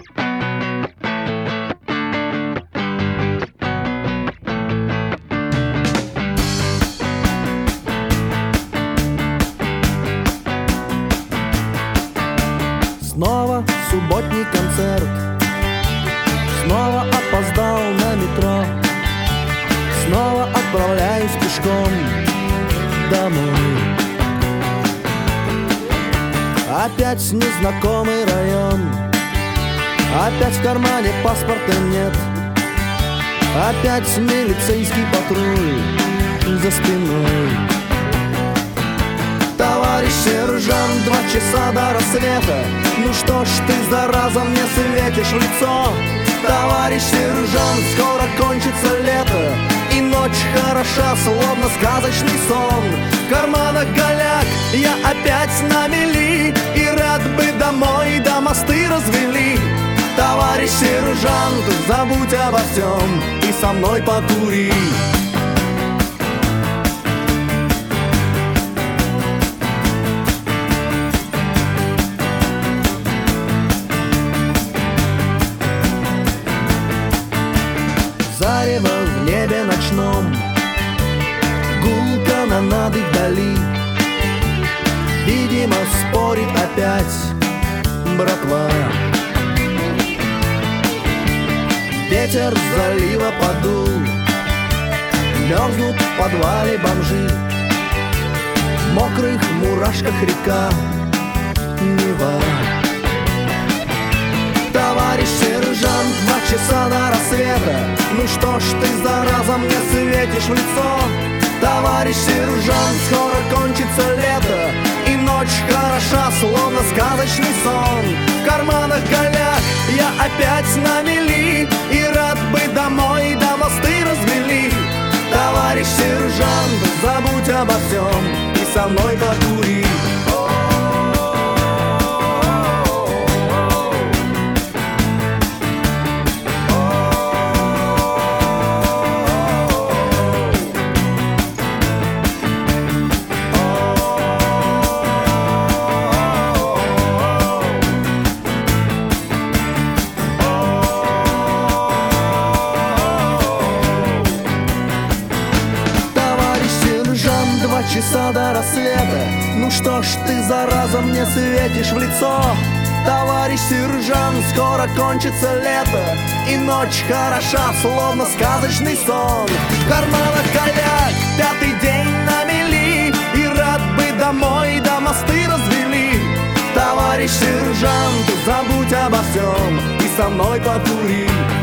Снова субботний концерт, снова опоздал на метро, снова отправляюсь пешком домой. Опять незнакомый район, опять в кармане паспорта нет, опять милицейский патруль за спиной. Товарищ сержант, 2 часа до рассвета, ну что ж ты, зараза, мне светишь в лицо? Товарищ сержант, скоро кончится лето, и ночь хороша, словно сказочный сон. В карманах голяк, я опять на мели, и рад бы домой, да мосты развели. Товарищ сержант, забудь обо всем и со мной покури. Зарево в небе ночном, гул канонады вдали. Видимо, спорит опять братва. Ветер с залива подул, мерзнут в подвале бомжи. В мокрых мурашках река Нева. Товарищ сержант, 2 часа до рассвета, ну что ж ты, зараза, мне светишь в лицо? Товарищ сержант, скоро кончится лето, и ночь хороша, словно сказочный сон. В карманах голяк, я опять на мели, и рад бы домой, да мосты развели. Товарищ сержант, забудь обо всем и со мной покури. Часа до рассвета, ну что ж ты, зараза, мне светишь в лицо? Товарищ сержант, скоро кончится лето, и ночь хороша, словно сказочный сон. В карманах голяк, 5-й день на мели, и рад бы домой, да мосты развели. Товарищ сержант, забудь обо всем и со мной покури.